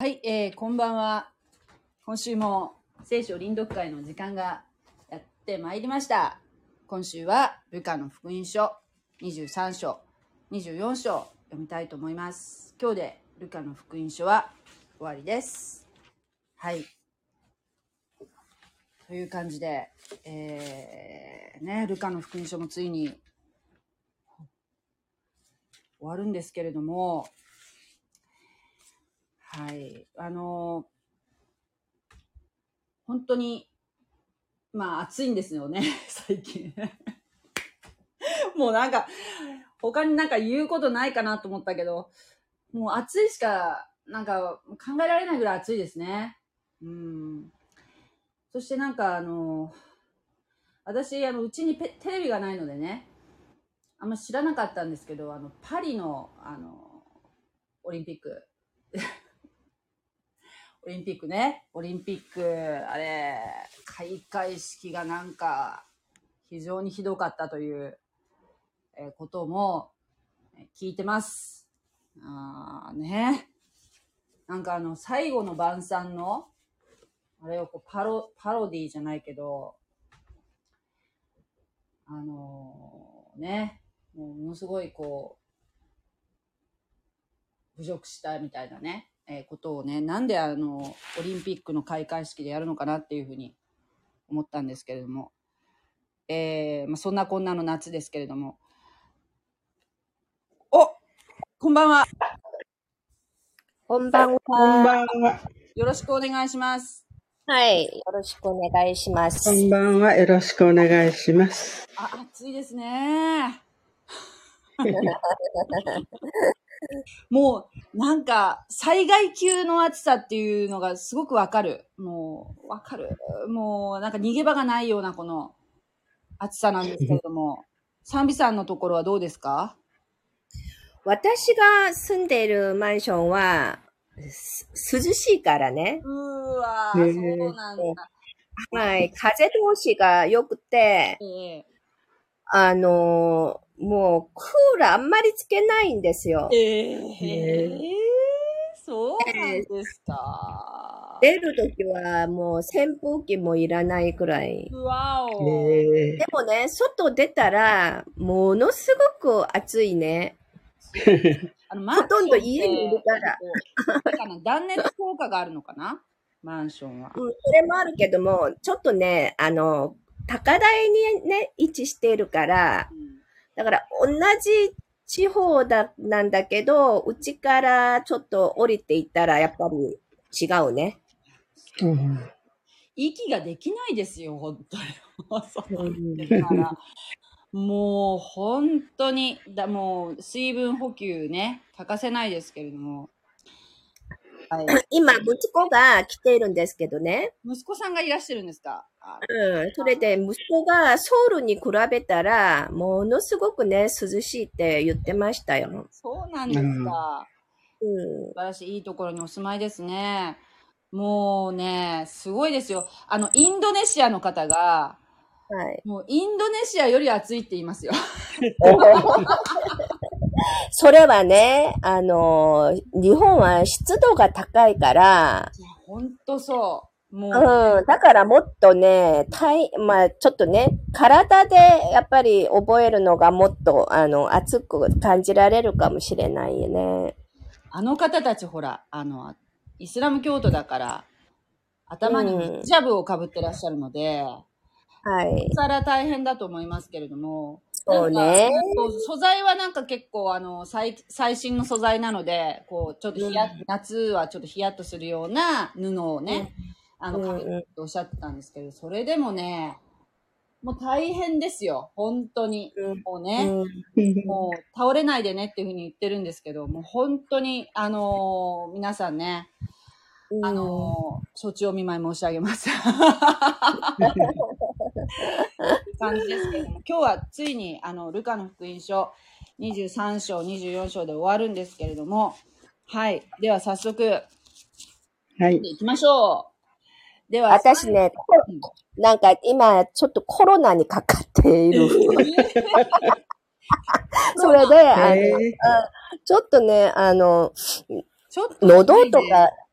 はい、こんばんは。今週も聖書臨読会の時間がやってまいりました。今週はルカの福音書23章、24章読みたいと思います。今日でルカの福音書は終わりです。はい。という感じで、ルカの福音書もついに終わるんですけれども、はい、本当に暑いんですよね最近もうなんか他になんか言うことないかなと思ったけど、もう暑いしかなんか考えられないぐらい暑いですね。そしてなんか私うちにテレビがないのでね、あんま知らなかったんですけど、パリのオリンピックオリンピック、あれ、開会式がなんか非常にひどかったということも聞いてます。なんか最後の晩餐の、あれをこうパロディじゃないけど、もうものすごいこう、侮辱したみたいなね、ことをね、なんでオリンピックの開会式でやるのかなっていうふうに思ったんですけれども、そんなこんなの夏ですけれども、こんばんは。 こんばんは。 こんばんは。 よろしくお願いします。 はい、よろしくお願いします。 こんばんは。よろしくお願いします。 暑いですね。もうなんか災害級の暑さっていうのがすごくわかる。もうなんか逃げ場がないようなこの暑さなんですけれども、サンビさんのところはどうですか？ 私が住んでいるマンションは涼しいからね。 そうなんだ。 はい、風通しが良くて、もうクーラーあんまりつけないんですよ。 そうなんですか。 出るときはもう扇風機もいらないくらい。でもね、外出たらものすごく暑いね。ほとんど家にいるから。 断熱効果があるのかな、マンションは。 それもあるけども、ちょっとね、高台にね、位置しているから、だから同じ地方なんだけど、うちからちょっと降りていったらやっぱり違うね。 息ができないですよ、本当に。だからもう本当にもう水分補給ね、欠かせないですけれども。 はい、今、息子が来ているんですけどね。 息子さんがいらっしゃるんですか？ それで息子がソウルに比べたら、ものすごくね、涼しいって言ってましたよ。 そうなんですか。素晴らしい、いいところにお住まいですね。もうね、すごいですよ。インドネシアの方が、もうインドネシアより暑いって言いますよ。 それはね、日本は湿度が高いから。 ほんとそう。 だからもっとね、ちょっとね、体でやっぱり覚えるのがもっと、熱く感じられるかもしれないよね。 あの方たちほら、イスラム教徒だから、頭にヒジャブをかぶってらっしゃるので、 はい。 そら大変だと思いますけれども、 そうね。 素材はなんか結構最新の素材なので、こうちょっと夏はちょっとヒヤッとするような布をね、かぶっておっしゃってたんですけど、それでもね、もう大変ですよ、本当に。もうね、もう倒れないでねっていうふうに言ってるんですけど、もう本当に皆さんね、承知お見舞い申し上げます。感じですけれども、今日はついにルカの福音書23章24章で終わるんですけれども、はい、では早速行きましょう。では私ね、なんか今ちょっとコロナにかかっている。それでちょっとね、喉とか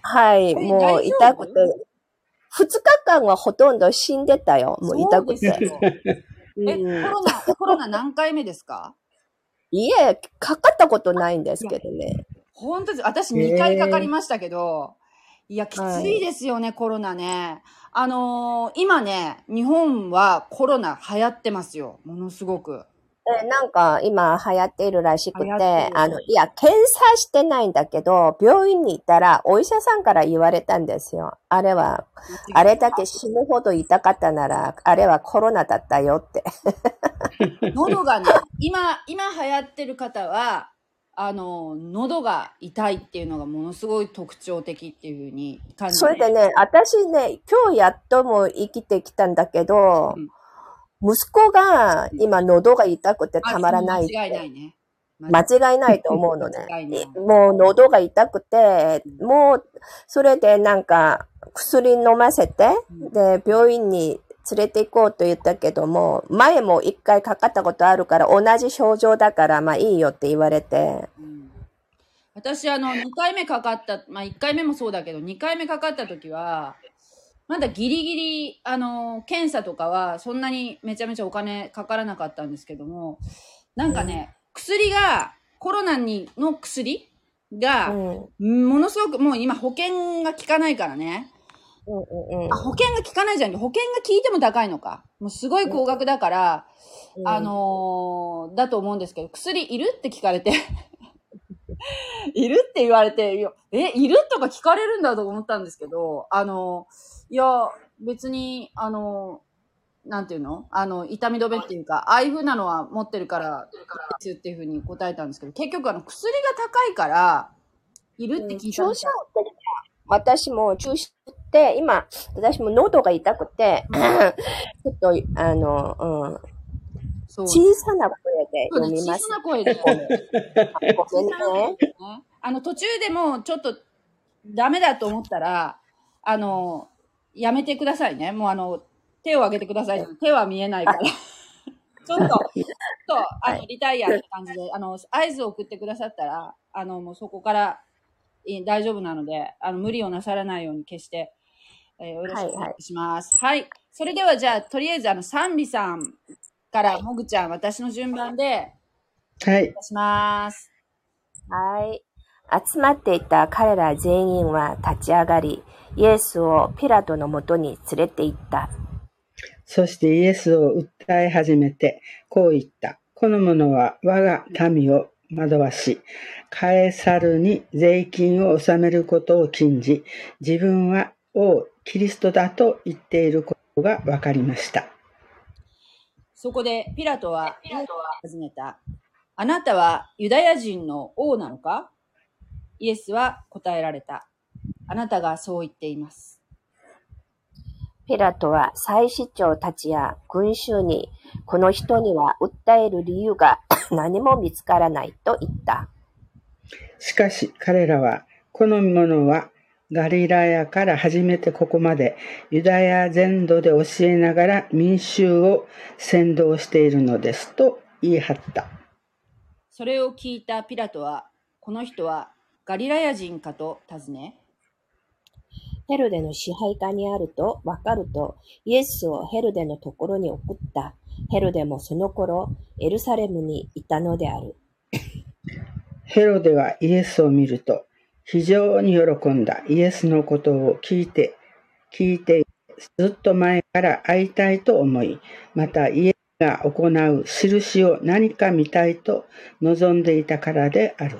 はい、もう大丈痛く夫？ て、2日間はほとんど死んでたよ。もう痛くて。 そうですよ。コロナ何回目ですか？ いえ、かかったことないんですけどね。 本当です。私2回かかりましたけど、いや、きついですよね、コロナね。今ね、日本はコロナ流行ってますよ。ものすごく。 なんか今流行っているらしく流行ってて、 る。 いや、検査してないんだけど、病院に行ったらお医者さんから言われたんですよ。あれだけ死ぬほど痛かったなら、あれはコロナだったよって。 喉がね、今流行ってる方は、喉が痛いっていうのがものすごい特徴的っていう風に感じそれでね、私ね、今日やっとも生きてきたんだけど、息子が今喉が痛くてたまらないって。 間違いないね。 間違いないと思うのね間違いない。 もう喉が痛くて、もうそれでなんか薬飲ませて、で、病院に連れて行こうと言ったけども、前も1回かかったことあるから同じ症状だからまあいいよって言われて。 私2回目かかった、まあ1回目もそうだけど、2回目かかった時は、まだギリギリ、検査とかはそんなにめちゃめちゃお金かからなかったんですけども、なんかね、薬が、コロナの薬が、ものすごく、もう今保険が効かないからね。保険が効かないじゃん。保険が効いても高いのか。もうすごい高額だから、だと思うんですけど、薬いるって聞かれて、いるって言われて、いるとか聞かれるんだと思ったんですけど、いや、別に、なんていうの？痛み止めっていうか、ああいう風なのは持ってるからですっていう風に答えたんですけど、結局薬が高いから、いるって聞いたんですよ。 私も注射って、今、私も喉が痛くて、ちょっと、小さな声で読みます。 小さな声で。 ごめんね。 途中でもちょっとダメだと思ったら、やめてくださいね。もう手を挙げてください。手は見えないから。ちょっと、リタイアって感じで、合図を送ってくださったら、もうそこから大丈夫なので、無理をなさらないように決して、よろしくお願いします。はい。それではじゃあ、とりあえずサンビさんからもぐちゃん、私の順番で、 はい。 お願いします。 はい。集まっていた彼ら全員は立ち上がり、イエスをピラトのもとに連れて行った。 そしてイエスを訴え始めて、こう言った。この者は我が民を惑わし、カエサルに税金を納めることを禁じ、自分は王キリストだと言っていることが分かりました。 そこでピラトは尋ねた。あなたはユダヤ人の王なのか？イエスは答えられた。あなたがそう言っています。 ピラトは祭司長たちや群衆に、この人には訴える理由が何も見つからないと言った。 しかし彼らは、この者はガリラヤから始めてここまでユダヤ全土で教えながら民衆を扇動しているのですと言い張った。 それを聞いたピラトは、この人はガリラヤ人かと尋ね、 ヘロデの支配下にあると分かると、イエスをヘロデのところに送った。ヘロデもその頃、エルサレムにいたのである。 ヘロデはイエスを見ると、非常に喜んだ。イエスのことを聞いて、ずっと前から会いたいと思い、またイエスが行う印を何か見たいと望んでいたからである。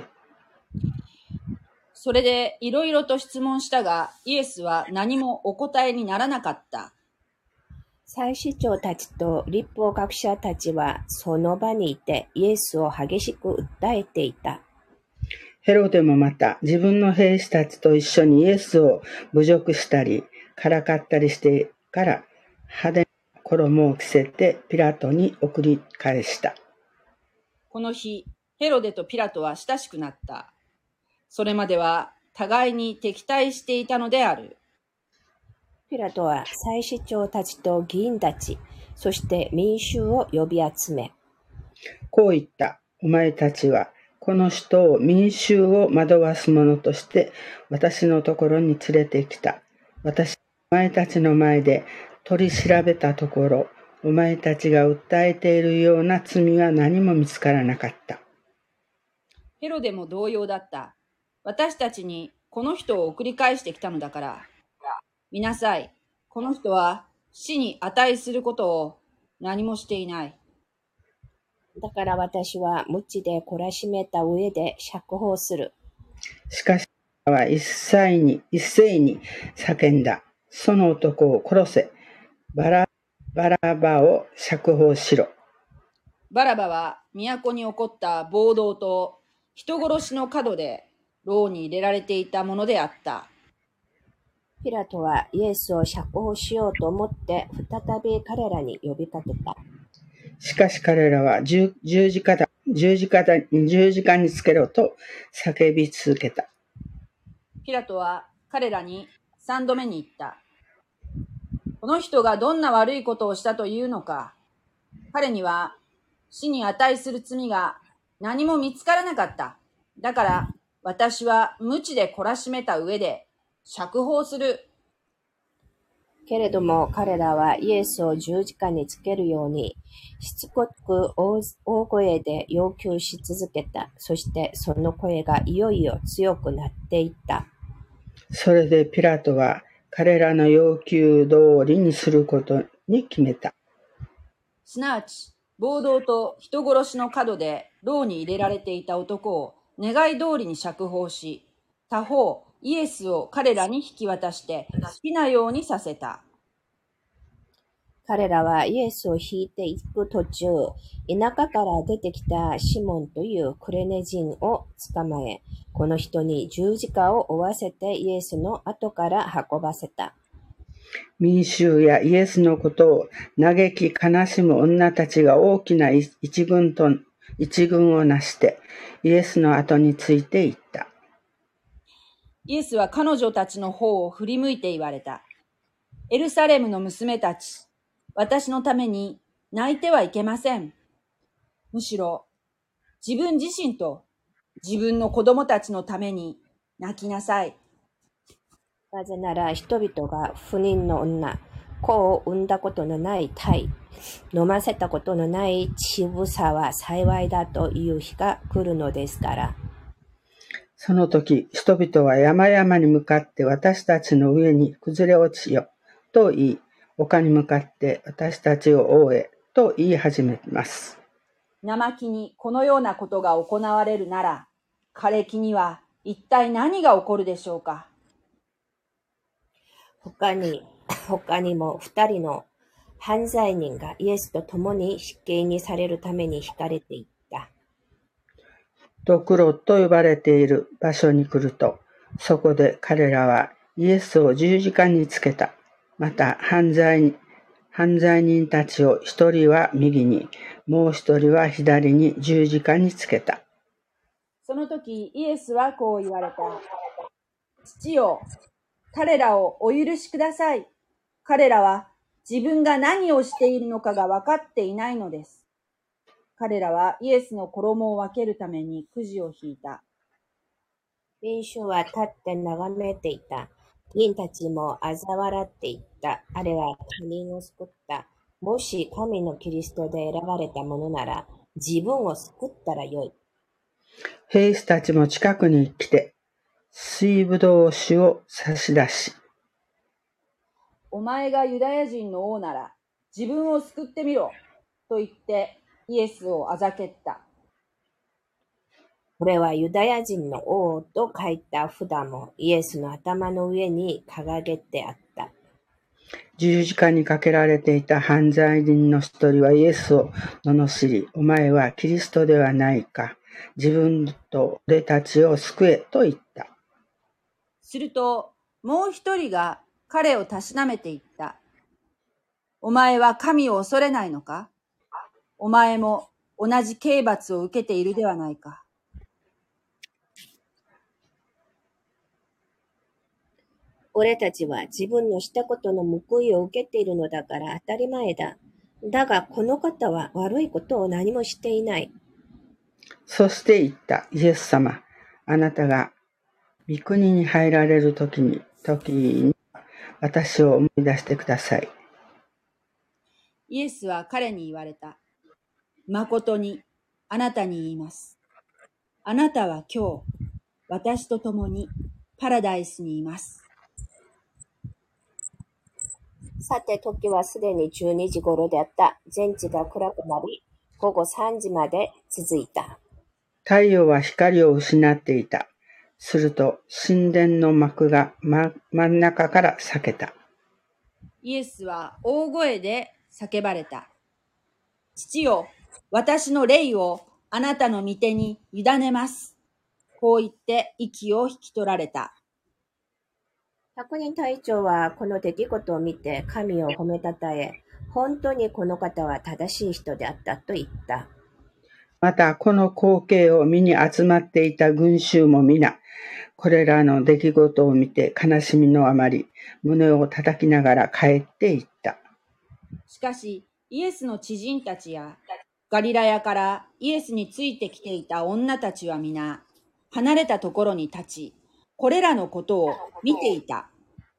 それでいろいろと質問したが、イエスは何もお答えにならなかった。 祭司長たちと律法学者たちはその場にいてイエスを激しく訴えていた。 ヘロデもまた自分の兵士たちと一緒にイエスを侮辱したり、からかったりしてから派手な衣を着せてピラトに送り返した。 この日、ヘロデとピラトは親しくなった。それまでは互いに敵対していたのである。 ピラトは祭司長たちと議員たち、そして民衆を呼び集め、 こう言った。お前たちはこの人を民衆を惑わす者として私のところに連れてきた。私、お前たちの前で取り調べたところ、お前たちが訴えているような罪は何も見つからなかった。 ヘロデも同様だった。私たちにこの人を送り返してきたのだから。見なさい。この人は死に値することを何もしていない。 だから私は鞭で懲らしめた上で釈放する。 しかし彼らは一斉に叫んだ。その男を殺せ。バラバを釈放しろ。 バラバは都に起こった暴動と人殺しの角で牢に入れられていたものであった。 ピラトはイエスを釈放しようと思って再び彼らに呼びかけた。 しかし彼らは十字架につけろと叫び続けた。 ピラトは彼らに3度目に言った。この人がどんな悪いことをしたというのか。彼には死に値する罪が何も見つからなかった。だから私は鞭で懲らしめた上で釈放する。 けれども彼らはイエスを十字架につけるようにしつこく大声で要求し続けた。そしてその声がいよいよ強くなっていった。 それでピラトは彼らの要求通りにすることに決めた。 すなわち暴動と人殺しの角で牢に入れられていた男を願い通りに釈放し、他方イエスを彼らに引き渡して好きなようにさせた。 彼らはイエスを引いていく途中、田舎から出てきたシモンというクレネ人を捕まえ、この人に十字架を負わせてイエスの後から運ばせた。 民衆やイエスのことを嘆き悲しむ女たちが大きな一軍をなしてイエスの後についていった。 イエスは彼女たちの方を振り向いて言われた。エルサレムの娘たち、私のために泣いてはいけません。むしろ自分自身と自分の子供たちのために泣きなさい。 なぜなら人々が不妊の女、子を産んだことのない胎、飲ませたことのない乳房は幸いだという日が来るのですから。 その時、人々は山々に向かって私たちの上に崩れ落ちよと言い、丘に向かって私たちを覆えと言い始めます。 生木にこのようなことが行われるなら、枯れ木には一体何が起こるでしょうか。 他にも2人の犯罪人がイエスと共に死刑にされるために引かれていった。 ドクロと呼ばれている場所に来ると、そこで彼らはイエスを十字架につけた。また犯罪人たちを一人は右に、もう一人は左に十字架につけた。 その時イエスはこう言われた。父よ、彼らをお許しください。彼らは自分が何をしているのかが分かっていないのです。彼らはイエスの衣を分けるためにくじを引いた。 民衆は立って眺めていた。議員たちも嘲笑っていった。あれは他人を救った。もし神のキリストで選ばれたものなら自分を救ったらよい。 兵士たちも近くに来て、水ぶどう酒を差し出し、 お前がユダヤ人の王なら自分を救ってみろと言ってイエスをあざけった。 これはユダヤ人の王と書いた札もイエスの頭の上に掲げてあった。 十字架にかけられていた犯罪人の一人はイエスを罵り、お前はキリストではないか。自分と俺たちを救えと言った。 するともう一人が彼をたしなめて言った。お前は神を恐れないのか？お前も同じ刑罰を受けているではないか。 俺たちは自分のしたことの報いを受けているのだから当たり前だ。だがこの方は悪いことを何もしていない。 そして言った。イエス様、あなたが御国に入られる時に私を思い出してください。 イエスは彼に言われた。誠にあなたに言います。あなたは今日、私と共にパラダイスにいます。 さて、時はすでに12時頃であった。全地が暗くなり、午後3時まで続いた。 太陽は光を失っていた。すると、神殿の幕が真ん中から裂けた。 イエスは大声で叫ばれた。父よ、私の霊をあなたの御手に委ねます。こう言って息を引き取られた。 百人隊長はこの出来事を見て神を褒めたたえ、本当にこの方は正しい人であったと言った。 また、この光景を見に集まっていた群衆も皆、これらの出来事を見て悲しみのあまり、胸を叩きながら帰っていった。 しかし、イエスの知人たちやガリラヤからイエスについてきていた女たちは皆、離れたところに立ち、これらのことを見ていた。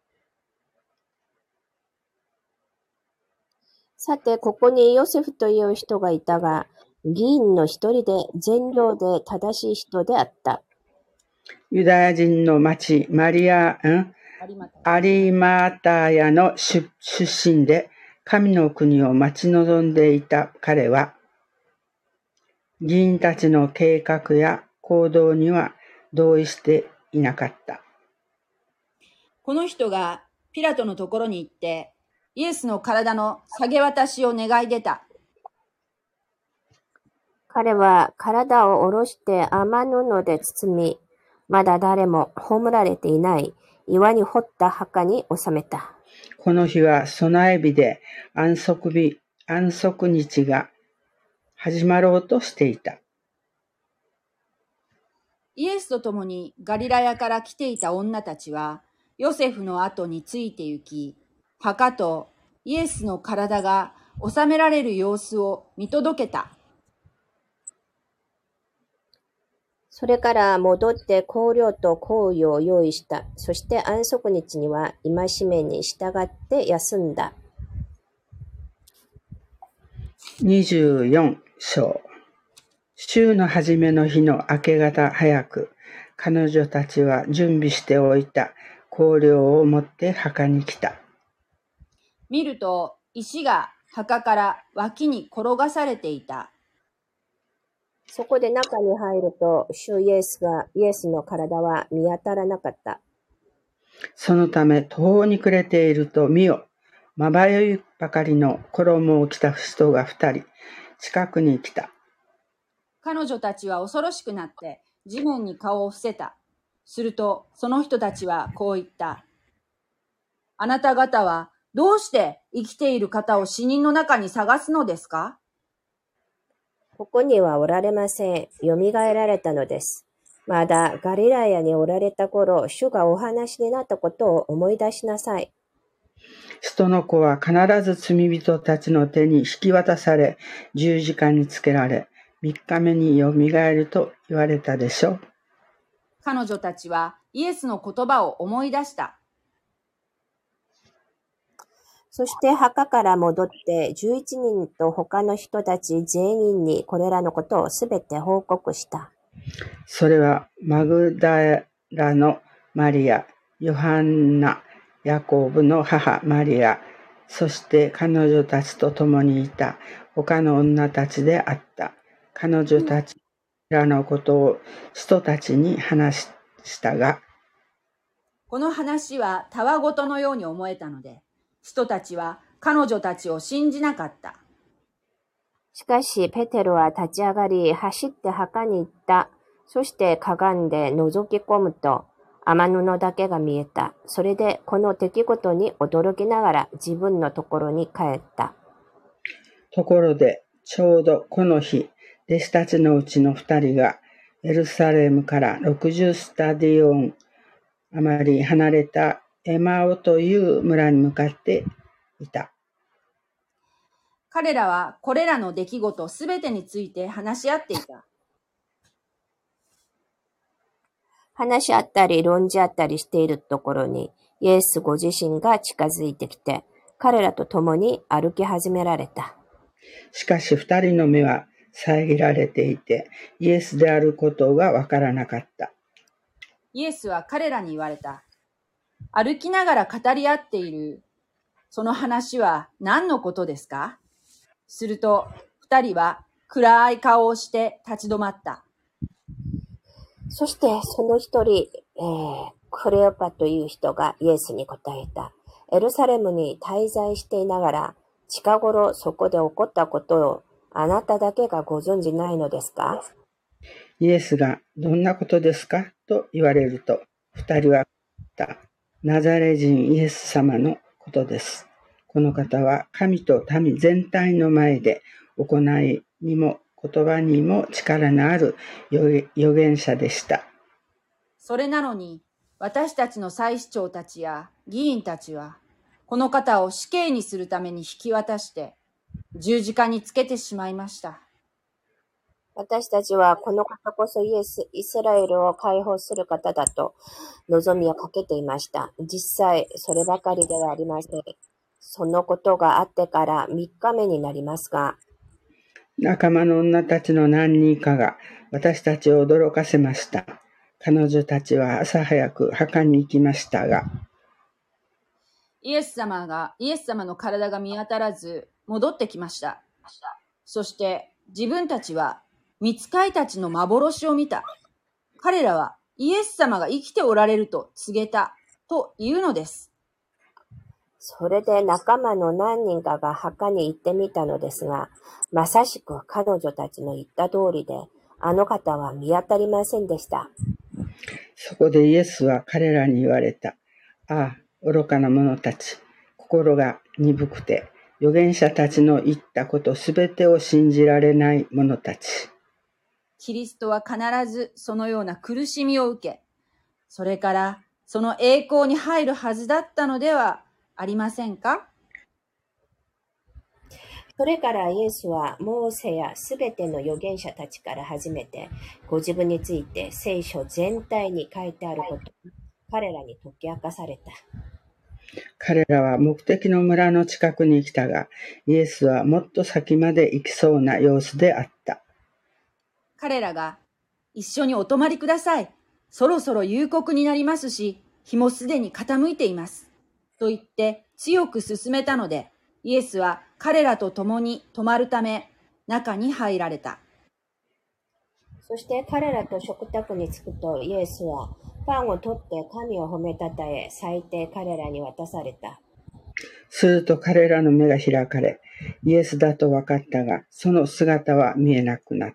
さて、ここにヨセフという人がいたが、議員の一人で善良で正しい人であった。 ユダヤ人の町アリマタヤの出身で、神の国を待ち望んでいた彼は、議員たちの計画や行動には同意していなかった。 この人がピラトのところに行って、イエスの体の下げ渡しを願い出た。 彼は体を下ろして雨布で包み、まだ誰も葬られていない岩に掘った墓に納めた。 この日は備え日で安息日が始まろうとしていた。 イエスと共にガリラヤから来ていた女たちは、ヨセフの後について行き、墓とイエスの体が納められる様子を見届けた。 それから戻って香料と香油を用意した。そして安息日には戒めに従って休んだ。 24章。週の初めの日の明け方早く、彼女たちは準備しておいた香料を持って墓に来た。 見ると石が墓から脇に転がされていた。 そこで中に入ると、主イエスの体は見当たらなかった。 そのため途方に暮れていると見よ、まばゆいばかりの衣を着た人が2人近くに来た。 彼女たちは恐ろしくなって地面に顔を伏せた。するとその人たちはこう言った。あなた方はどうして生きている方を死人の中に探すのですか？ ここにはおられません。よみがえられたのです。まだガリラヤにおられた頃、主がお話になったことを思い出しなさい。 人の子は必ず罪人たちの手に引き渡され、十字架につけられ、3日目によみがえると言われたでしょう。 彼女たちはイエスの言葉を思い出した。 そして墓から戻って11人と他の人たち全員にこれらのことをすべて報告した。 それはマグダラのマリア、ヨハンナ、ヤコブの母マリア、そして彼女たちと共にいた他の女たちであった。彼女たちらのことを人たちに話したが、 この話はたわごとのように思えたので、人たちは彼女たちを信じなかった。 しかしペテロは立ち上がり走って墓に行った。そしてかがんで覗き込むと雨布だけが見えた。それでこの出来事に驚きながら自分のところに帰った。 ところでちょうどこの日、弟子たちのうちの2人がエルサレムから60スタディオン余り離れたエマオという村に向かっていた。 彼らはこれらの出来事すべてについて話し合っていた。 話し合ったり論じ合ったりしているところに、イエスご自身が近づいてきて、彼らと共に歩き始められた。 しかし二人の目は遮られていて、イエスであることがわからなかった。 イエスは彼らに言われた。歩きながら語り合っている、その話は何のことですか？すると、二人は暗い顔をして立ち止まった。 そしてその一人、クレオパという人がイエスに答えた。エルサレムに滞在していながら、近頃そこで起こったことをあなただけがご存じないのですか？ イエスがどんなことですかと言われると、二人は言った。ナザレ人イエス様のことです。この方は神と民全体の前で行いにも言葉にも力のある預言者でした。 それなのに、私たちの祭司長たちや議員たちは、この方を死刑にするために引き渡して、十字架につけてしまいました。 私たちはこの方こそイスラエルを解放する方だと望みをかけていました。実際、そればかりではありません。そのことがあってから3日目になりますが、 仲間の女たちの何人かが私たちを驚かせました。彼女たちは朝早く墓に行きましたが、 イエス様の体が見当たらず戻ってきました。そして自分たちは御使いたちの幻を見た。彼らはイエス様が生きておられると告げたというのです。 それで仲間の何人かが墓に行ってみたのですが、まさしく彼女たちの言った通りで、あの方は見当たりませんでした。 そこでイエスは彼らに言われた。ああ、愚かな者たち、心が鈍くて、預言者たちの言ったことすべてを信じられない者たち。 キリストは必ずそのような苦しみを受け、それからその栄光に入るはずだったのではありませんか？ それからイエスはモーセやすべての預言者たちから始めて、ご自分について聖書全体に書いてあることを彼らに解き明かされた。 彼らは目的の村の近くに来たが、イエスはもっと先まで行きそうな様子であった。 彼らが、一緒にお泊まりください。そろそろ夕刻になりますし、日もすでに傾いています。と言って強く勧めたので、イエスは彼らと共に泊まるため、中に入られた。 そして彼らと食卓に着くと、イエスはパンを取って神を褒めたたえ、裂いて彼らに渡された。 すると彼らの目が開かれ、イエスだと分かったが、その姿は見えなくなった。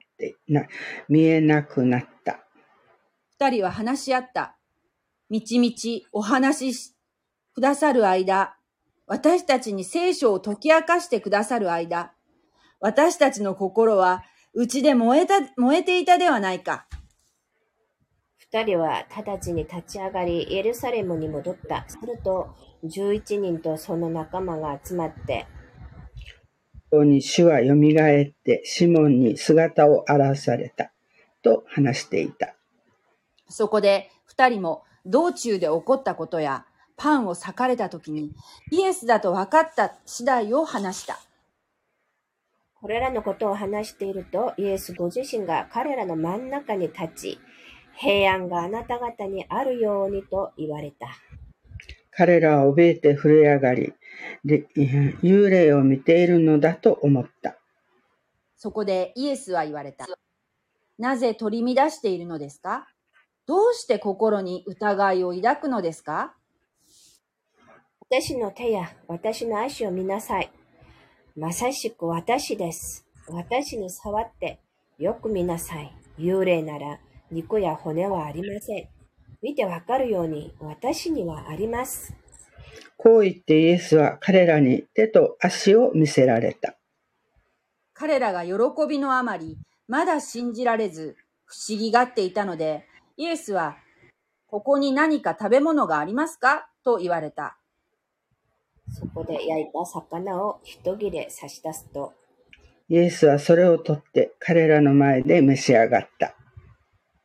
二人は話し合った。みちみちお話しくださる間、私たちに聖書を解き明かしてくださる間、私たちの心はうちで燃えていたではないか。 二人は直ちに立ち上がり、エルサレムに戻った。すると、11人とその仲間が集まって、 主はよみがえってシモンに姿を現されたと話していた。 そこで二人も道中で起こったことやパンを裂かれた時にイエスだと分かった次第を話した。 これらのことを話していると、イエスご自身が彼らの真ん中に立ち、平安があなた方にあるようにと言われた。 彼らは怯えて震え上がり、幽霊を見ているのだと思った。 そこでイエスは言われた。なぜ取り乱しているのですか？どうして心に疑いを抱くのですか？ 私の手や私の足を見なさい。まさしく私です。私に触ってよく見なさい。幽霊なら肉や骨はありません。見てわかるように私にはあります。 こう言ってイエスは彼らに手と足を見せられた。 彼らが喜びのあまり、まだ信じられず不思議がっていたので、イエスは、ここに何か食べ物がありますか？と言われた。 そこで焼いた魚を一切れ差し出すと、 イエスはそれを取って彼らの前で召し上がった。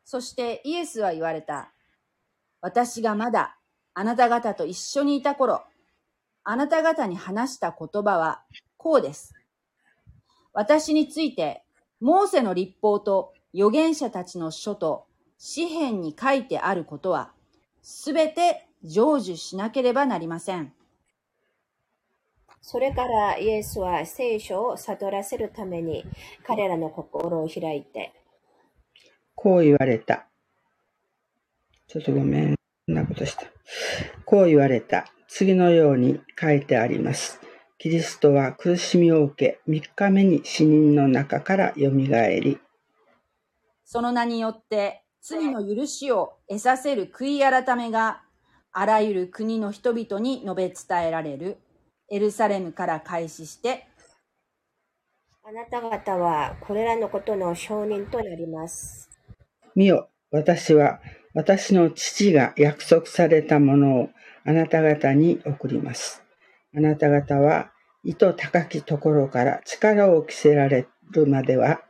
そしてイエスは言われた。私がまだあなた方と一緒にいた頃、あなた方に話した言葉はこうです。私について、モーセの律法と預言者たちの書と詩編に書いてあることは、すべて成就しなければなりません。 それからイエスは聖書を悟らせるために彼らの心を開いて、 こう言われた。ちょっとごめん、こんなことした。こう言われた。次のように書いてあります。キリストは苦しみを受け、3日目に死人の中からよみがえり、 その名によって罪の許しを得させる悔い改めがあらゆる国の人々に述べ伝えられる。エルサレムから開始して、 あなた方はこれらのことの証人となります。 見よ、私は私の父が約束されたものをあなた方に送ります。あなた方は意図高きところから力を着せられるまでは、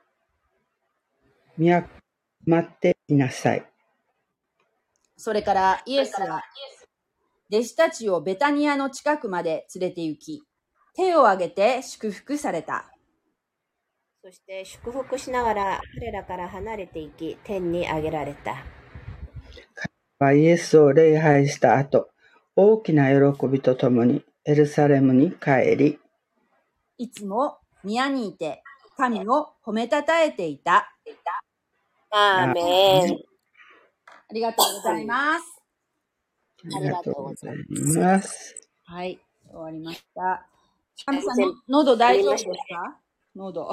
待っていなさい。 それからイエスは弟子たちをベタニアの近くまで連れて行き、手を挙げて祝福された。 そして祝福しながら彼らから離れていき、天に上げられた。 イエスを礼拝した後、大きな喜びとともにエルサレムに帰り、 いつも宮にいて神を褒めたたえていた。 アーメン。 ありがとうございます。 ありがとうございます。 はい、終わりました。神さん、喉大丈夫ですか？喉。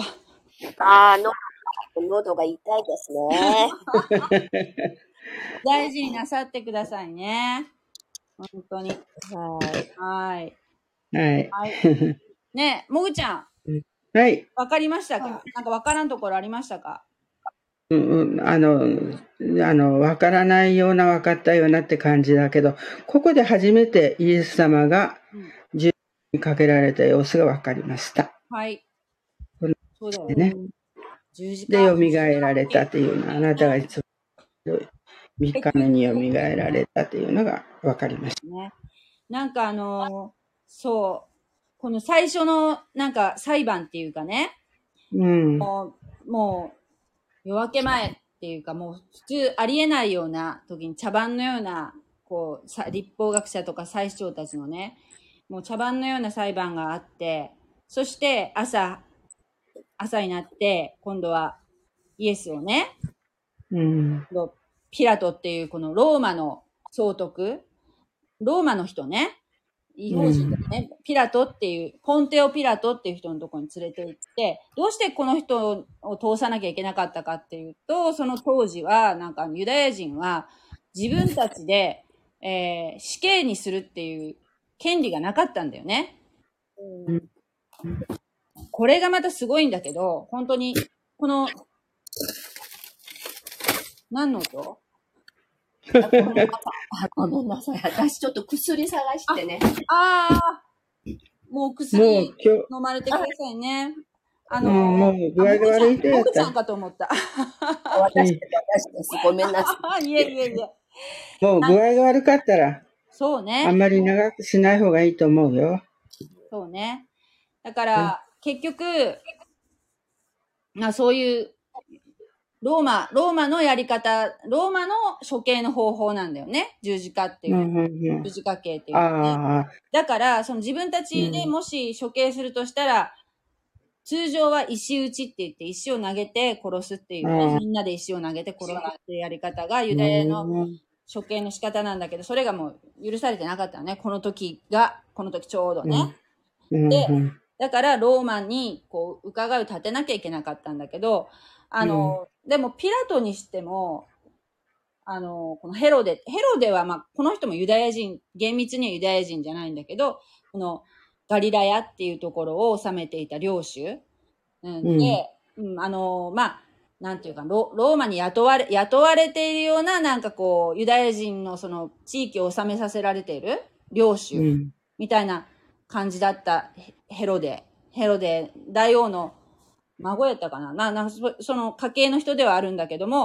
喉が痛いですね。 大事になさってくださいね。本当に。はい。ねえ、もぐちゃん。 はい。 わかりましたか？なんかわからんところありましたか？ わからないような、わかったようなって感じだけど、ここで初めてイエス様が十字にかけられた様子がわかりました。 はい。 そうだよね。で、蘇られたっていうのは、あなたがいつも3日目に蘇られたっていうのがわかりました。 ね。なんかそう、この最初のなんか裁判っていうかね、もう夜明け前っていうか、もう普通ありえないような時に茶番のような、こう、立法学者とか宰相たちのね、もう茶番のような裁判があって、そして朝になって、今度はイエスをね、ピラトっていうこのローマの総督、ローマの人ね、違法人だね、ピラトっていう、ポンテオ・ピラトっていう人のところに連れて行って、どうしてこの人を通さなきゃいけなかったかっていうと、その当時は、なんかユダヤ人は自分たちで、死刑にするっていう権利がなかったんだよね。これがまたすごいんだけど、本当に、この、何の音？ ごめんなさい。私ちょっと薬探してね。 もう薬飲まれてくださいね。 もう具合が悪いってやった。 僕ちゃんかと思った。 私です。ごめんなさい。いえ。 もう具合が悪かったら、 そうね。 あんまり長くしない方がいいと思うよ。 そうね。だから、結局、そういう、ローマのやり方、ローマの処刑の方法なんだよね。十字架っていう。十字架刑っていう、ね。だから、その自分たちでもし処刑するとしたら、通常は石打ちって言って石を投げて殺すっていう、みんなで石を投げて殺すっていうやり方がユダヤの処刑の仕方なんだけど、それがもう許されてなかったのね。この時ちょうどね。で、だからローマにこう伺う立てなきゃいけなかったんだけど、でもピラトにしても、このヘロデはこの人もユダヤ人、厳密にはユダヤ人じゃないんだけど、このガリラヤっていうところを治めていた領主、で、なんていうか、ローマに雇われているような、なんかこう、ユダヤ人のその地域を治めさせられている領主、みたいな感じだったヘロデ、大王の孫やったかな。その家系の人ではあるんだけども、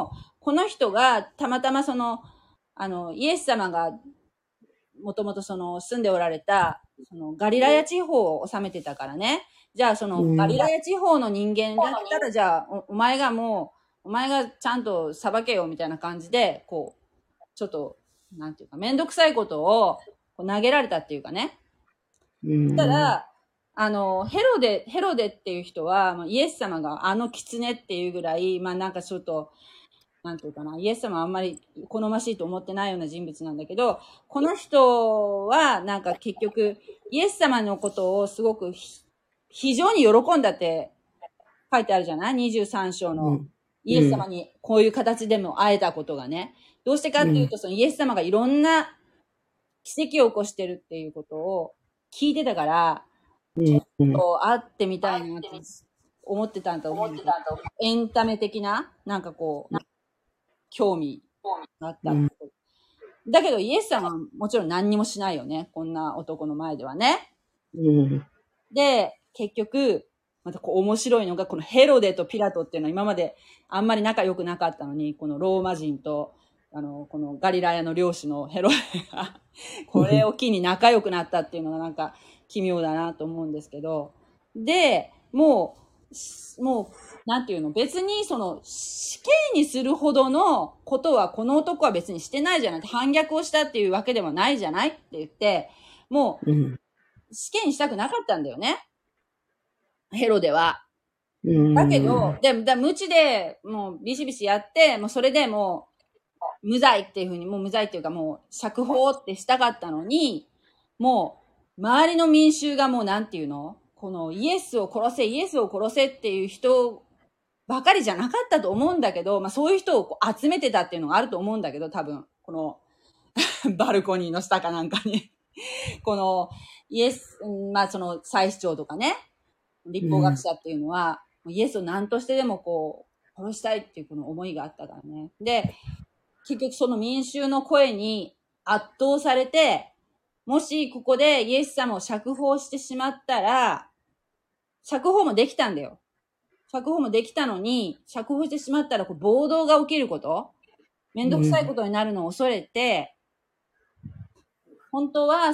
この人がたまたまイエス様がもともと住んでおられた、ガリラヤ地方を治めてたからね。じゃあガリラヤ地方の人間だったら、じゃあお前がちゃんと裁けよみたいな感じで、こう、ちょっと、なんていうか、めんどくさいことをこう投げられたっていうかね。そしたら、ヘロデっていう人は、イエス様が狐っていうぐらい、なんかちょっと、なんていうかな、イエス様はあんまり好ましいと思ってないような人物なんだけど、この人は、なんか結局、イエス様のことをすごく非常に喜んだって書いてあるじゃない ?23 章の。イエス様にこういう形でも会えたことがね。どうしてかっていうと、イエス様がいろんな奇跡を起こしてるっていうことを聞いてたから、ちょっと会ってみたいなって思ってたんだと思う。エンタメ的な、なんかこう、興味があった。だけどイエス様はもちろん何にもしないよね。こんな男の前ではね。で、結局、またこう面白いのが、このヘロデとピラトっていうのは今まであんまり仲良くなかったのに、このローマ人と、このガリラヤの領主のヘロデが、これを機に仲良くなったっていうのがなんか奇妙だなと思うんですけど、で、もう、なんていうの、別に死刑にするほどのことはこの男は別にしてないじゃない、反逆をしたっていうわけではないじゃないって言って、もう、死刑にしたくなかったんだよね。ヘロデは。だけど、無知で、もうビシビシやって、もうそれでもう、無罪っていう風に、もう無罪っていうかもう、釈放ってしたかったのに、もう、周りの民衆がもうなんていうの？このイエスを殺せっていう人ばかりじゃなかったと思うんだけど、そういう人を集めてたっていうのがあると思うんだけど、多分、この、バルコニーの下かなんかに。この、祭司長とかね、立法学者っていうのは、イエスを何としてでもこう、殺したいっていうこの思いがあったからね。で、結局その民衆の声に圧倒されて、もしここでイエス様を釈放してしまったら、釈放もできたんだよ。釈放もできたのに、釈放してしまったら暴動が起きること、めんどくさいことになるのを恐れて、本当は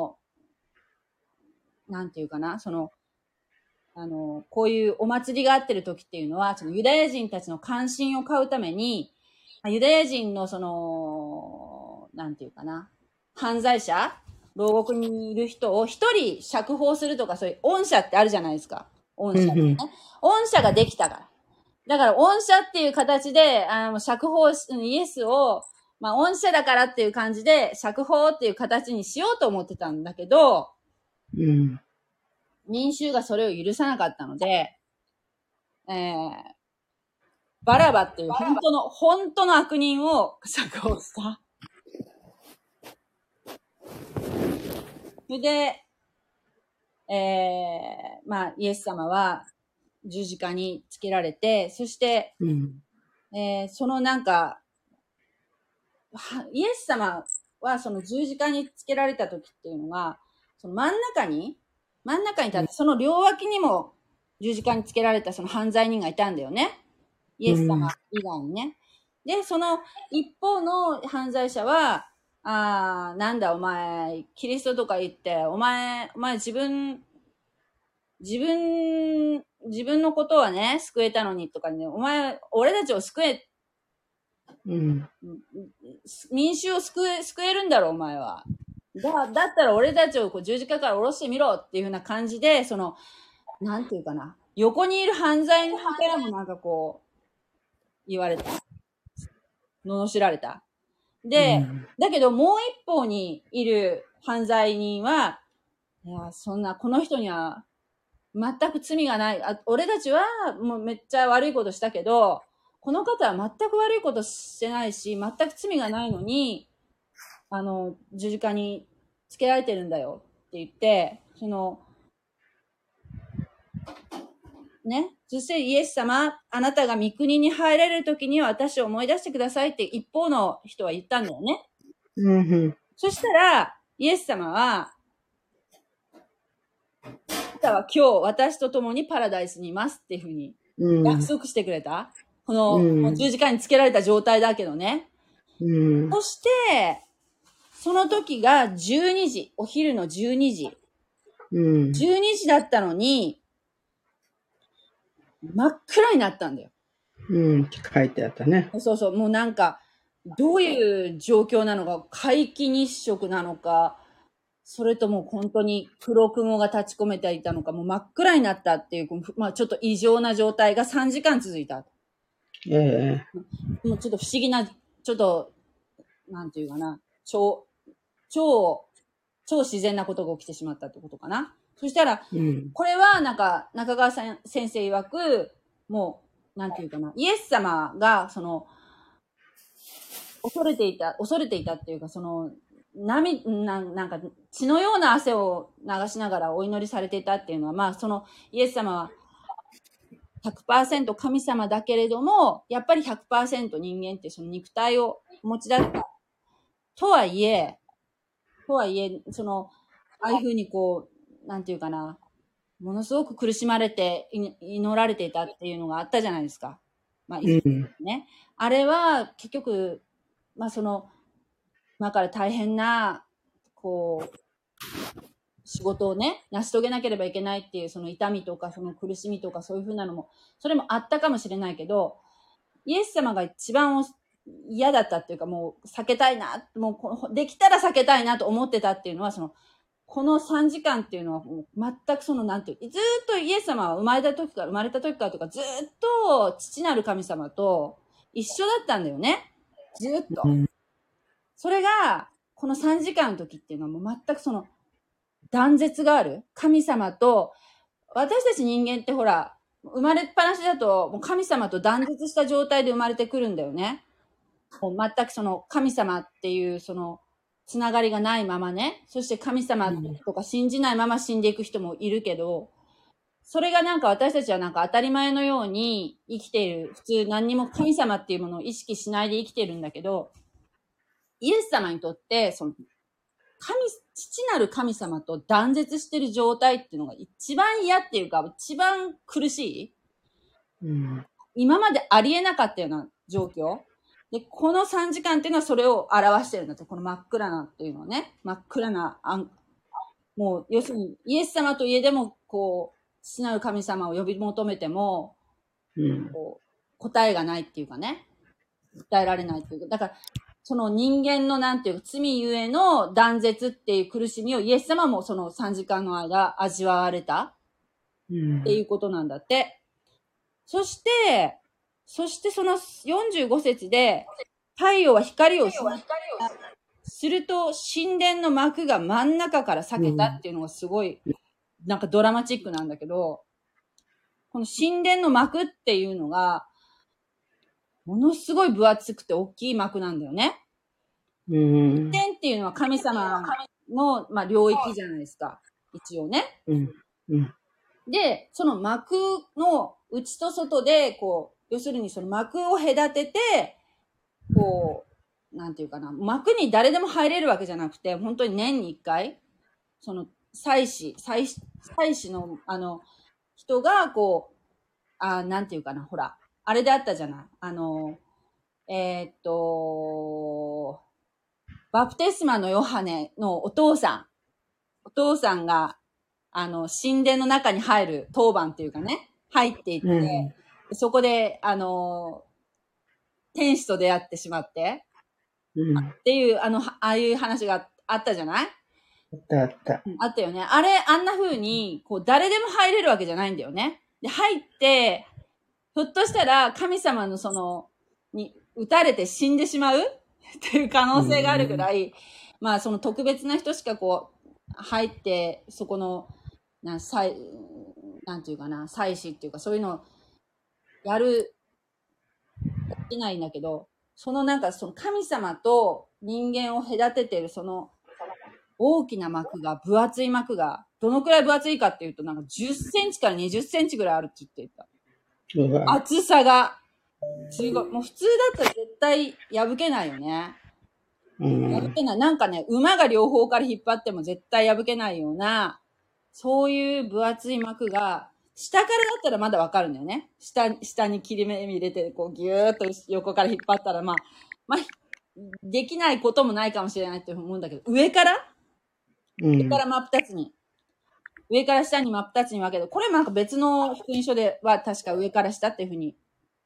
なんていうかな、こういうお祭りがあってる時っていうのは、ユダヤ人たちの関心を買うために、ユダヤ人のなんていうかな、犯罪者、牢獄にいる人を一人釈放するとか、そういう恩赦ってあるじゃないですか。恩赦ね。恩赦ができたから。だから恩赦っていう形で、釈放イエスを、恩赦だからっていう感じで釈放っていう形にしようと思ってたんだけど、民衆がそれを許さなかったので、バラバっていう本当の悪人を釈放した。それで、イエス様は十字架につけられて、そして、なんか、イエス様は十字架につけられた時っていうのが、真ん中に立って、その両脇にも十字架につけられた犯罪人がいたんだよね。イエス様以外にね。で、その一方の犯罪者は、なんだお前、キリストとか言って、お前自分のことはね、救えたのにとかね、お前、俺たちを救え、民衆を救えるんだろ、お前は。だったら俺たちを十字架から下ろしてみろっていう風な感じで、なんていうかな、横にいる犯罪人からもなんか言われた。罵られた。で、だけどもう一方にいる犯罪人は、いや、この人には全く罪がない。俺たちはもうめっちゃ悪いことしたけど、この方は全く悪いことしてないし、全く罪がないのに、十字架につけられてるんだよって言って、ね、そしてイエス様、あなたが御国に入られるときには私を思い出してくださいって一方の人は言ったんだよね。そしたら、イエス様は、あなたは今日私と共にパラダイスにいますっていうふうに約束してくれた。 この、 うん十字架につけられた状態だけどね。 うん。 そして、その時が12時、お昼の12時。 うん。 12時だったのに、真っ暗になったんだよ。 うん。書いてあったね。 そうそう、もうなんか、どういう状況なのか、皆既日食なのか、それとも本当に黒雲が立ち込めていたのか、もう真っ暗になったっていう、まあちょっと異常な状態が3時間続いた。 ええ。 もうちょっと不思議な、ちょっと、なんていうかな、超自然なことが起きてしまったってことかな。そしたら、 うん。 これはなんか、中川先生曰く、もう、なんていうかな、イエス様が、恐れていたっていうか、なんか、血のような汗を流しながらお祈りされていたっていうのは、まあ、イエス様は100% 神様だけれども、やっぱり 100% 人間ってその肉体をお持ちだった。とはいえ、ああいうふうになんていうかな、ものすごく苦しまれて、祈られていたっていうのがあったじゃないですか。まあ、ね。あれは、結局、まあ今から大変な、仕事をね、成し遂げなければいけないっていう、その痛みとか、その苦しみとか、そういうふうなのも、それもあったかもしれないけど、イエス様が一番嫌だったっていうか、もう避けたいな、もうできたら避けたいなと思ってたっていうのは、この3時間っていうのは、もう全くなんていう、ずーっとイエス様は生まれた時からとか、ずーっと父なる神様と一緒だったんだよね。ずーっと。それが、この3時間の時っていうのはもう全く断絶がある。神様と、私たち人間ってほら、生まれっぱなしだと、もう神様と断絶した状態で生まれてくるんだよね。もう全く神様っていうつながりがないままね。そして神様とか信じないまま死んでいく人もいるけど、それがなんか私たちはなんか当たり前のように生きている。普通何にも神様っていうものを意識しないで生きてるんだけど、イエス様にとって、父なる神様と断絶してる状態っていうのが一番嫌っていうか、一番苦しい。今までありえなかったような状況。で、この3時間っていうのはそれを表してるんだって、この真っ暗なっていうのはね、真っ暗な、もう、要するに、イエス様といえでも、父なる神様を呼び求めても、答えがないっていうかね、答えられないっていうか、だから、その人間のなんていうか、罪ゆえの断絶っていう苦しみをイエス様もその3時間の間味わわれたっていうことなんだって。そしてその45節で、太陽は光をすると神殿の幕が真ん中から裂けたっていうのがすごい、なんかドラマチックなんだけど、この神殿の幕っていうのが、ものすごい分厚くて大きい幕なんだよね。神殿っていうのは神様の、まあ、領域じゃないですか。一応ね。で、その幕の内と外で、要するにその幕を隔てて、なんていうかな、幕に誰でも入れるわけじゃなくて、本当に年に1回、その祭司の、人が、なんていうかな、ほら、あれであったじゃない。バプテスマのヨハネのお父さんが、神殿の中に入る当番っていうかね、入っていって、そこで、天使と出会ってしまって、っていう、ああいう話があったじゃない？あったよね。あんな風に、誰でも入れるわけじゃないんだよね。で、入って、ひょっとしたら神様のに撃たれて死んでしまうっていう可能性があるぐらい、まあ特別な人しか入って、そこの、なんていうかな、祭祀っていうかそういうのをできないんだけど、なんか神様と人間を隔ててる大きな幕が、分厚い幕が、どのくらい分厚いかっていうと、なんか10センチから20センチぐらいあるって言ってた。厚さが。すごい。もう普通だったら絶対破けないよね。破けない。なんかね、馬が両方から引っ張っても絶対破けないような、そういう分厚い幕が下からだったらまだわかるんだよね。下に切り目入れて、こうギューッと横から引っ張ったら、まあ、できないこともないかもしれないって思うんだけど、上から真っ二つに。上から下に真っ二つに分けて、これもなんか別の福音書では確か上から下っていうふうに、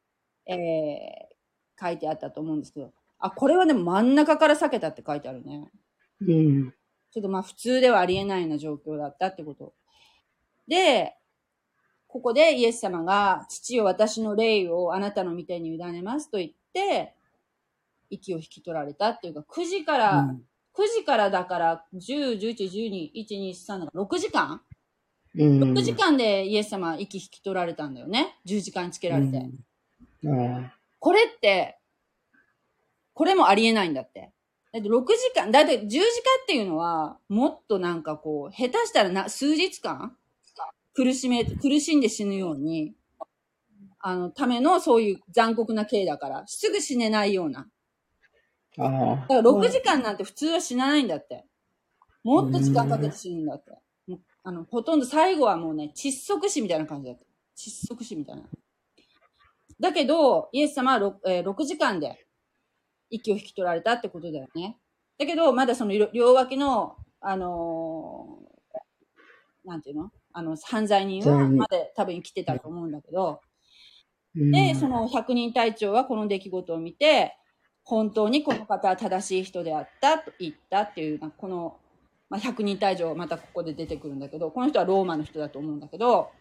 書いてあったと思うんですけど、これはでも真ん中から避けたって書いてあるね。ちょっと普通ではありえないような状況だったってこと。で、ここでイエス様が、父よ私の霊をあなたの御手に委ねますと言って、息を引き取られたっていうか、9時からだから、10、11、12、1、2、3だから6時間、6時間でイエス様息引き取られたんだよね。十字架につけられて。これって、これもありえないんだって。だって6時間、だって十字架っていうのは、もっとなんかこう、下手したら数日間苦しんで死ぬように、ためのそういう残酷な刑だから、すぐ死ねないような。だから6時間なんて普通は死なないんだって。もっと時間かけて死ぬんだって。ほとんど最後はもうね、窒息死みたいな感じだった。窒息死みたいな。だけど、イエス様は 6時間で息を引き取られたってことだよね。だけど、まだその両脇の、なんていうの？犯罪人はまだ多分生きてたと思うんだけど、で、その百人隊長はこの出来事を見て、本当にこの方は正しい人であったと言ったっていう、この、百人隊長またここで出てくるんだけど、この人はローマの人だと思うんだけど、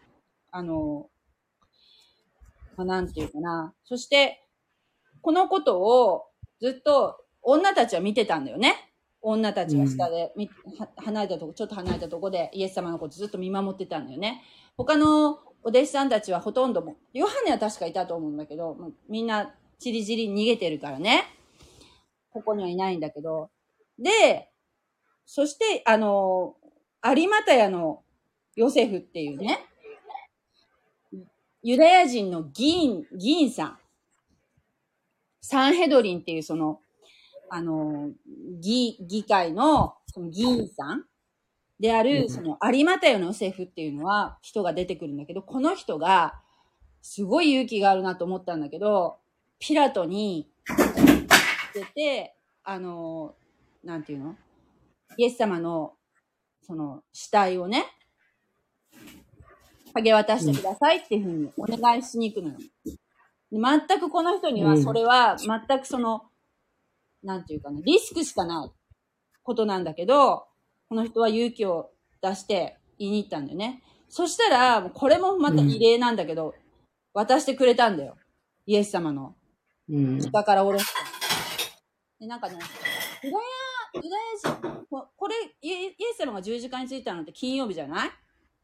なんていうかな。そして、このことをずっと女たちは見てたんだよね。女たちは下で、ちょっと離れたとこでイエス様のことずっと見守ってたんだよね。他のお弟子さんたちはほとんどヨハネは確かいたと思うんだけど、みんなチリチリ逃げてるからね。ここにはいないんだけど。で、そして、有股屋のヨセフっていうね、ユダヤ人の議員さん。サンヘドリンっていうその、議会のその議員さんである、その有股屋のヨセフっていうのは人が出てくるんだけど、この人がすごい勇気があるなと思ったんだけど、ピラトに出て、なんていうの？イエス様のその死体をね、剥げ渡してくださいっていうふうにお願いしに行くのよ。全くこの人にはそれは全くその、なんていうかな、リスクしかないことなんだけど、この人は勇気を出して言いに行ったんだよね。そしたら、これもまた異例なんだけど、渡してくれたんだよ。イエス様の下から下ろして。で、なんかね、ユダヤ人、これ、イエス様が十字架についたのって金曜日じゃない？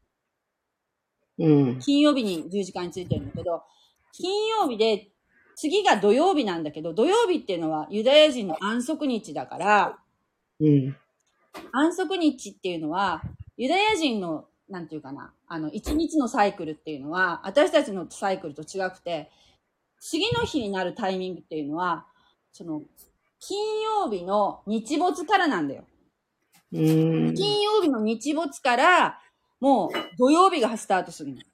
金曜日に十字架についてるんだけど、金曜日で、次が土曜日なんだけど、土曜日っていうのはユダヤ人の安息日だから、安息日っていうのは、ユダヤ人の、なんていうかな、一日のサイクルっていうのは、私たちのサイクルと違くて、次の日になるタイミングっていうのは、その、金曜日の日没からなんだよ。金曜日の日没から、もう土曜日がスタートするの。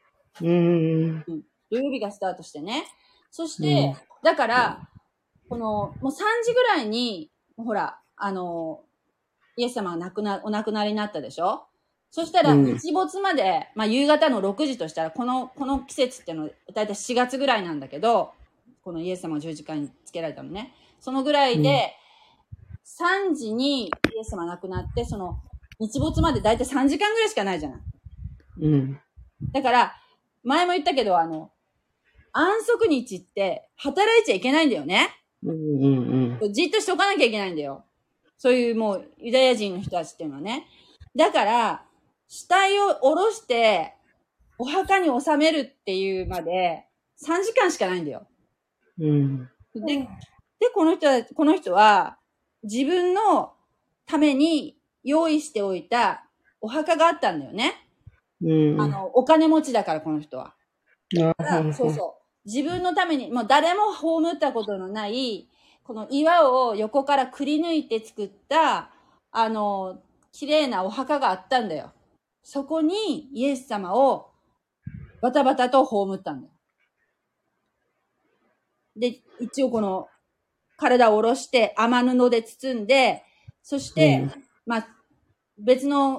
土曜日がスタートしてね。そして、だから、もう3時ぐらいに、ほら、イエス様がお亡くなりになったでしょ？そしたら、日没まで、夕方の6時としたら、この季節っていうのは、だいたい4月ぐらいなんだけど、このイエス様が十字架につけられたのね。そのぐらいで、3時にイエス様亡くなって、その、日没までだいたい3時間ぐらいしかないじゃない。だから、前も言ったけど、安息日って働いちゃいけないんだよね。じっとしておかなきゃいけないんだよ。そういうもうユダヤ人の人たちっていうのはね。だから、死体を下ろして、お墓に納めるっていうまで3時間しかないんだよ。で、この人は自分のために用意しておいたお墓があったんだよね。お金持ちだから、この人は。そうそう。自分のために、もう誰も葬ったことのない、この岩を横からくり抜いて作った、綺麗なお墓があったんだよ。そこにイエス様をバタバタと葬ったんだよ。で、一応この、体を下ろして、雨布で包んで、そして、まあ、別の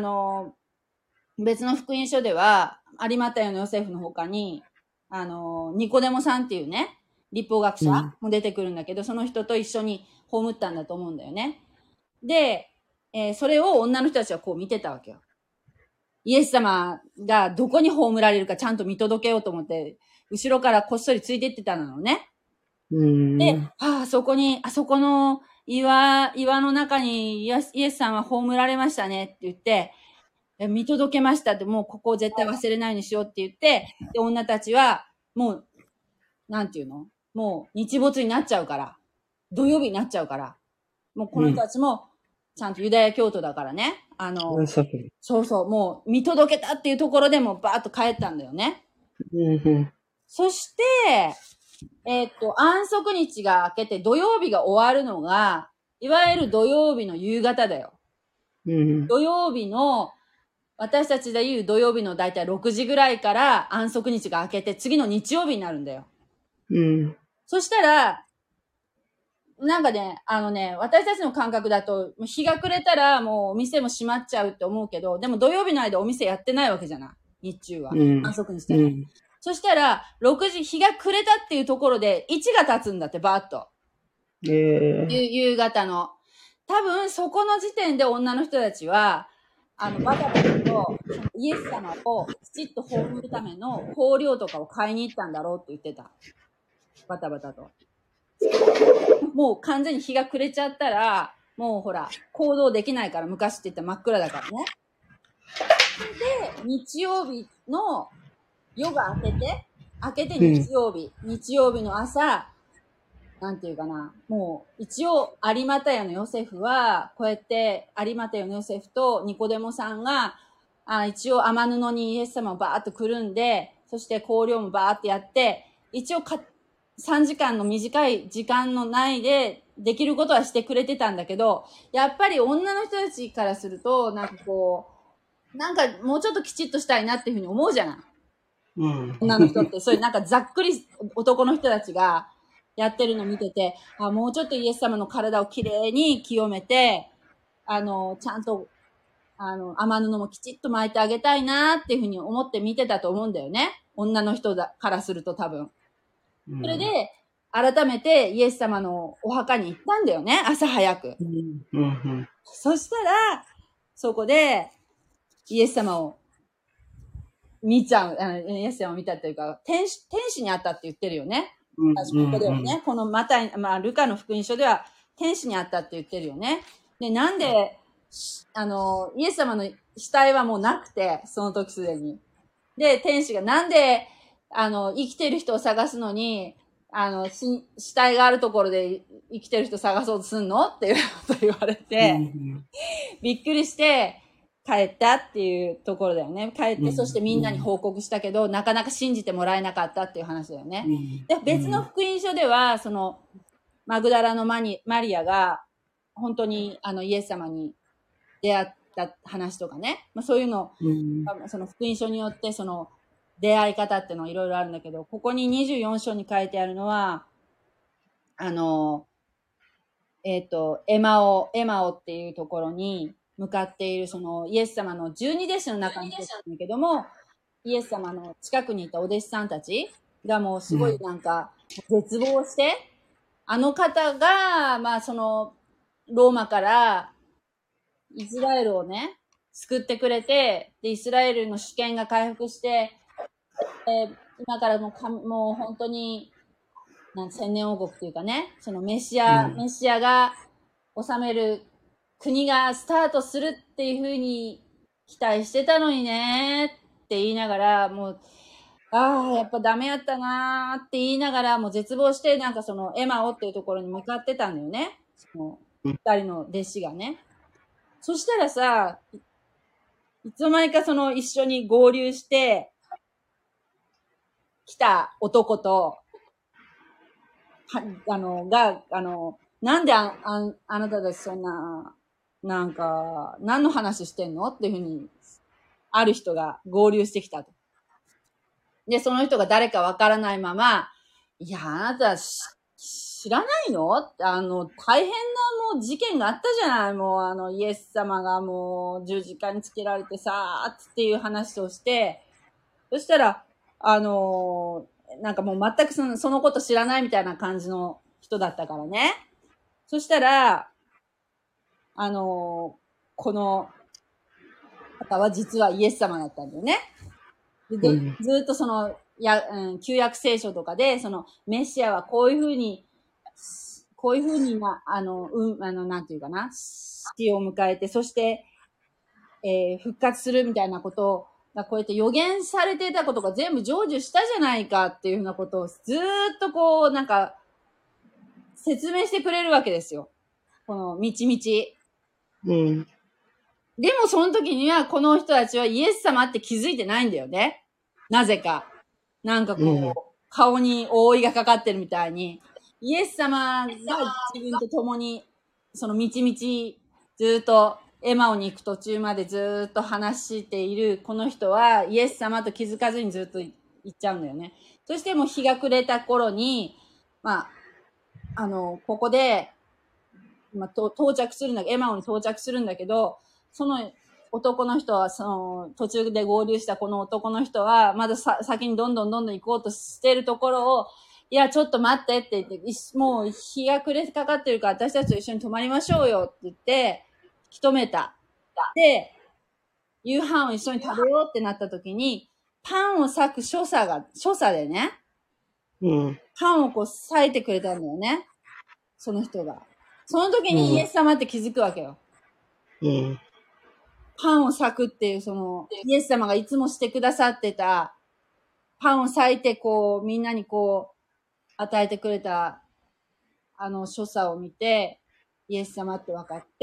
福音書では、有馬太のヨセフの他に、ニコデモさんっていうね、立法学者も出てくるんだけど、その人と一緒に葬ったんだと思うんだよね。で、それを女の人たちはこう見てたわけよ。イエス様がどこに葬られるかちゃんと見届けようと思って、後ろからこっそりついてってたのね。で、あそこの岩の中にイエスさんは葬られましたねって言って、見届けましたって、もうここを絶対忘れないようにしようって言って、で、女たちは、もう、なんていうの？もう日没になっちゃうから、土曜日になっちゃうから、もうこの人たちも、ちゃんとユダヤ教徒だからね、そうそう、もう見届けたっていうところでもバーッと帰ったんだよね。そして、安息日が明けて土曜日が終わるのが、いわゆる土曜日の夕方だよ。土曜日の、私たちで言う土曜日のだいたい6時ぐらいから安息日が明けて次の日曜日になるんだよ。そしたら、なんかね、私たちの感覚だと、日が暮れたらもうお店も閉まっちゃうって思うけど、でも土曜日の間お店やってないわけじゃない。日中は。安息日で。そしたら、6時、日が暮れたっていうところで、1が経つんだって、バーッと。夕方の。多分、そこの時点で女の人たちは、バタバタと、イエス様をきちっと葬るための香料とかを買いに行ったんだろうって言ってた。バタバタと。もう完全に日が暮れちゃったら、もうほら、行動できないから、昔って言ったら真っ暗だからね。で、日曜日の夜が明けて日曜日の朝、なんていうかな、もう一応有馬太のヨセフは、こうやって有馬太のヨセフとニコデモさんが、一応雨布にイエス様をバーッとくるんで、そして香料もバーッとやって、一応3時間の短い時間の内でできることはしてくれてたんだけど、やっぱり女の人たちからすると、なんかこう、なんかもうちょっときちっとしたいなっていうふうに思うじゃない。女の人って、そういうなんかざっくり男の人たちがやってるのを見てて、もうちょっとイエス様の体をきれいに清めて、ちゃんと、雨布もきちっと巻いてあげたいなっていうふうに思って見てたと思うんだよね。女の人からすると多分。それで、改めてイエス様のお墓に行ったんだよね、朝早く。そしたら、そこで、イエス様を見ちゃう、イエス様を見たというか、天使に会ったって言ってるよね。ここではね、このルカの福音書では、天使に会ったって言ってるよね。で、なんで、イエス様の死体はもうなくて、その時すでに。で、天使がなんで、生きてる人を探すのに、死体があるところで生きてる人探そうとすんのっていうこと言われて、びっくりして帰ったっていうところだよね。帰って、そしてみんなに報告したけど、なかなか信じてもらえなかったっていう話だよね。で、別の福音書では、その、マグダラのマリアが、本当にイエス様に出会った話とかね。そういうの、その福音書によって、その、出会い方っていうのはいろいろあるんだけど、ここに24章に書いてあるのは、エマオっていうところに向かっているそのイエス様の12弟子の中に出てるんだけども、イエス様の近くにいたお弟子さんたちがもうすごいなんか絶望して、あの方が、その、ローマからイスラエルをね、救ってくれて、で、イスラエルの主権が回復して、今からもう本当に、千年王国っていうかね、そのメシアが治める国がスタートするっていう風に期待してたのにねって言いながら、もう、やっぱダメやったなーって言いながら、もう絶望して、なんかそのエマオっていうところに向かってたんだよね。その二人の弟子がね。そしたらさ、いつの間にかその一緒に合流して、来た男と、なんであなたたちそんな、なんか、何の話してんのっていうふうに、ある人が合流してきたと。 で、その人が誰かわからないまま、いや、あなた知らないの？大変なもう事件があったじゃない。もうイエス様がもう十字架につけられてさーっていう話をして、そしたら、なんかもう全くそのこと知らないみたいな感じの人だったからね。そしたら、この方は実はイエス様だったんだよね。で、ずっと旧約聖書とかで、メシアはこういうふうになんていうかな、死を迎えて、そして、復活するみたいなことを、こうやって予言されてたことが全部成就したじゃないかっていうふうなことをずーっとこう、なんか、説明してくれるわけですよ。この、みちみち。 うん。 でもその時にはこの人たちはイエス様って気づいてないんだよね。なぜか。なんかこう、顔に覆いがかかってるみたいに、イエス様が自分と共に、そのみちみちずっとエマオに行く途中までずっと話しているこの人はイエス様と気づかずにずっと行っちゃうんだよね。そしてもう日が暮れた頃に、まあ、ここで、到着するんだけど、エマオに到着するんだけど、その男の人は、途中で合流したこの男の人は、まだ先にどんどん行こうとしているところを、いや、ちょっと待ってって言って、もう日が暮れかかってるから私たちと一緒に泊まりましょうよって言って、引き止めた。で、夕飯を一緒に食べようってなった時に、パンを裂く所作でね、パンをこう裂いてくれたんだよね。その人が。その時にイエス様って気づくわけよ。パンを裂くっていうイエス様がいつもしてくださってた、パンを裂いてこう、みんなにこう、与えてくれた、所作を見て、イエス様って分かって、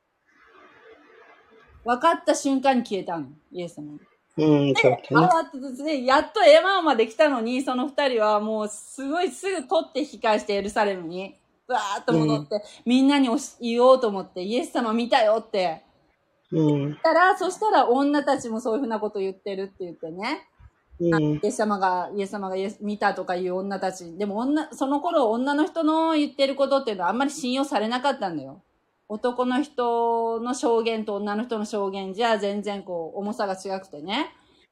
分かった瞬間に消えたの、イエス様。 そうですね。やっとエマオまで来たのに、その二人はもうすぐ取って引き返してエルサレムに、わーっと戻って、みんなに言おうと思って、イエス様見たよって。そしたら女たちもそういうふうなこと言ってるって言ってね。イエス様が見たとかいう女たち。でもその頃女の人の言ってることっていうのはあんまり信用されなかったんだよ。男の人の証言と女の人の証言じゃ全然こう重さが違くてね。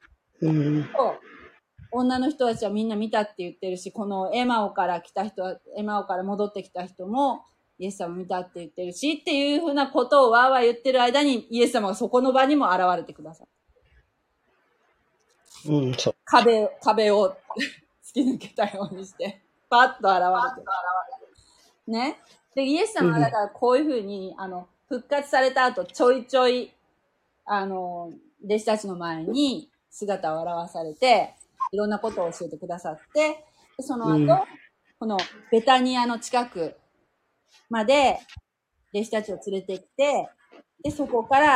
女の人たちはみんな見たって言ってるし、このエマオから戻ってきた人もイエス様見たって言ってるしっていうふうなことをわーわー言ってる間にイエス様がそこの場にも現れてください。壁を突き抜けたようにして、パッと現れて。ね。で、イエス様はだからこういうふうに、復活された後、ちょいちょい、弟子たちの前に姿を現されて、いろんなことを教えてくださって、その後、このベタニアの近くまで、弟子たちを連れてきて、で、そこから、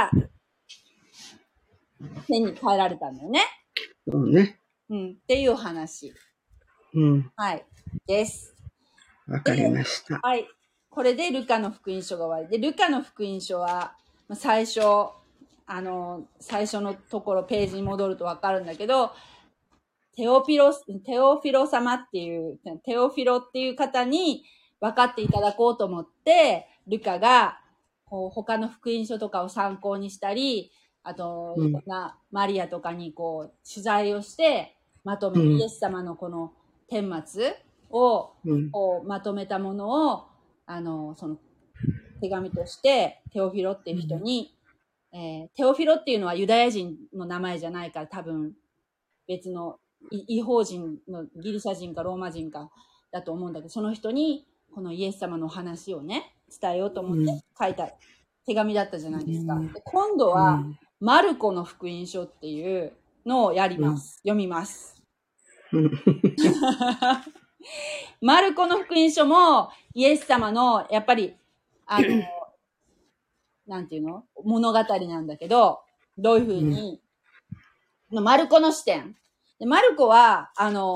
天に帰られたんだよね。 そうね。 っていう話。はい。です。 わかりました。 はい。これでルカの福音書が終わり。で、ルカの福音書は、最初のところページに戻るとわかるんだけど、テオフィロ様っていう、テオフィロっていう方に分かっていただこうと思って、ルカが、こう、他の福音書とかを参考にしたり、あと、いろんなマリアとかにこう、取材をして、まとめ、イエス様のこの顛末を、こうまとめたものを、その手紙として、テオフィロっていう人に、テオフィロっていうのはユダヤ人の名前じゃないから、多分、別の異邦人のギリシャ人かローマ人かだと思うんだけど、その人に、このイエス様の話をね、伝えようと思って書いた手紙だったじゃないですか。で今度は、マルコの福音書っていうのをやります。読みます。マルコの福音書も、イエス様の、やっぱり、なんていうの？物語なんだけど、どういうふうに、マルコの視点。でマルコは、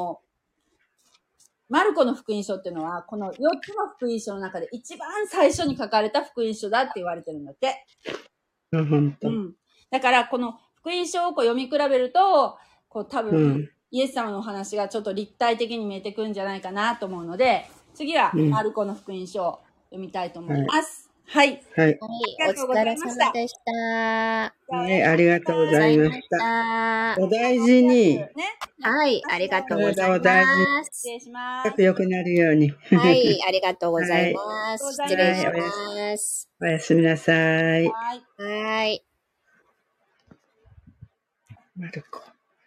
マルコの福音書っていうのは、この4つの福音書の中で一番最初に書かれた福音書だって言われてるんだって。だから、この福音書をこう読み比べると、こう多分、 イエス様のお話がちょっと立体的に見えてくるんじゃないかなと思うので、次はマルコの福音書を読みたいと思います。はい。 はい。 はい、お疲れ様でした。 はい、ありがとうございました。お大事に。 はい、ありがとうございます。 失礼します。 良くなるように。 はい、ありがとうございます。失礼します。 おやすみなさい。 はい。 マルコ。